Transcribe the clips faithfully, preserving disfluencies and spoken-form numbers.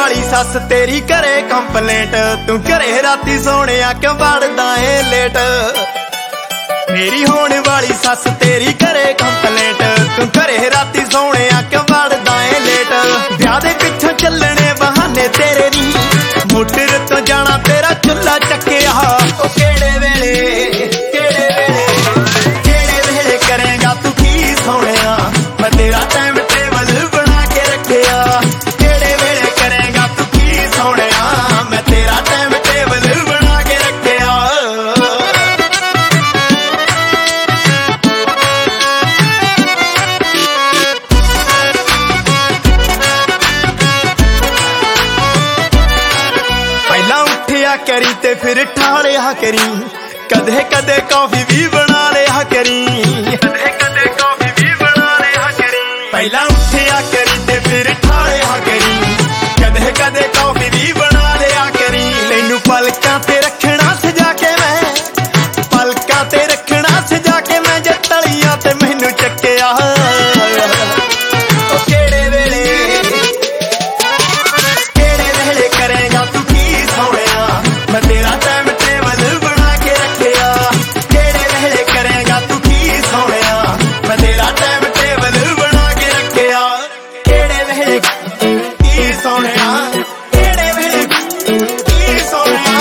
वाली सस तेरी करे कंप्लेंट, तू घरे राती सोने क्यों वड़दा ए लेट। मेरी होने वाली सस तेरी करे कंप्लेंट, तू घरे राती सोने क्यों वड़दा ए लेट। ब्याह दे पिछों चलने बहाने तेरे नी, मोटर तो जाना तेरा चुल्ला चक्किया। ओ केड़े वेले केड़े वेले केड़े वेले करेगा तू की सोहणिया, मैं तेरा टाइम टेबल बना के रखिया। केड़े वेले करेगा तू की सोहणिया, मैं तेरा टाइम टेबल बना के रखिया। पहला उठिया करी ते फिर ठालिया करी, कदे कदे कॉफी भी बना लिया करी, कदे कदे कॉफी भी बना लिया करी। पहला उठिया करी ते फिर ठालिया करी, कदे कदे कॉफी भी बना लिया करी। तैनू पलकां ते रखना सजा के मैं, पलकां ते रखना सजा के मैं, जे तलियां ते मैनू चक्किया। ओ केड़े वेले केड़े वेले करेगा तू की सोहणिया, मैं तेरा टाइम टेबल बना के रखिया। केड़े वेले करेगा तू की सोहणिया, मैं तेरा टाइम टेबल बना के रखिया। केड़े वेले की सोहणिया, केड़े वेले की सोहणिया।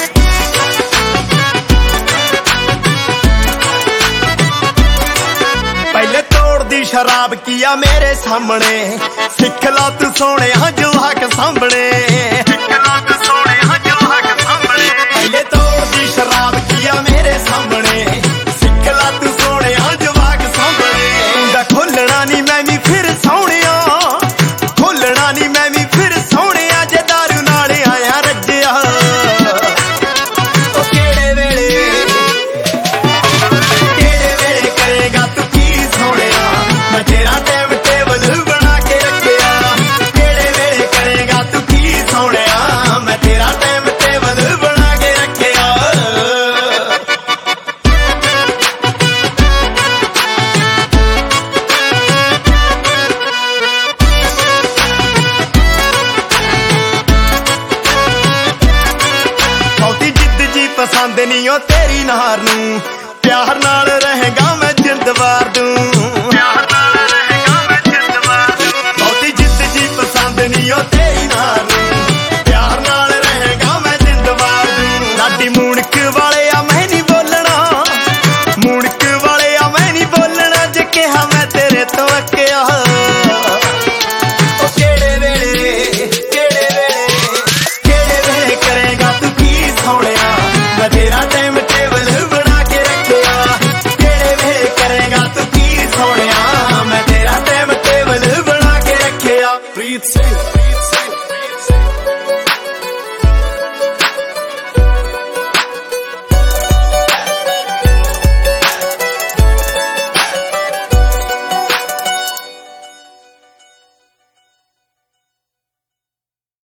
पहले तोड़ दी शराब किया मेरे सामने, सिख ला तू सोने जवाक सामने, सिख ला तू सोने जवाक सामने। पहले तोड़ दी शराब किया मेरे सामने, सिख ला तू सोने जवाक सामने। मुंडा खोलना नी मैं भी फिर सोहणिया, खोलना नी मैं भी फिर सोहणिया, जे दारू नाल आया रज्जिया। ओ केड़े वेले केड़े वेले करेगा तू की सोहणिया, मैं तेरा टाइम टेबल बना के रखिया। केड़े वेले करेगा तू की सोहणिया, मैं तेरा टाइम टेबल बना के रखिया। बहुती जिद जी पसंद नहीं ओ तेरी नार नू, प्यार नाल रहेगा मैं जिंद वार दूं, प्यार नाल रहेगा मैं जिंद वार दूं। बहुती जिद जी पसंद नहीं ओ तेरी नार नू, प्यार नाल रहेगा मैं जिंद वार दूं। लाडी मूणक वाले आ मैं नहीं बोलना, मूणक वाले आ मैं नहीं बोलना, जे कहा मैं तेरे तो अक्किया।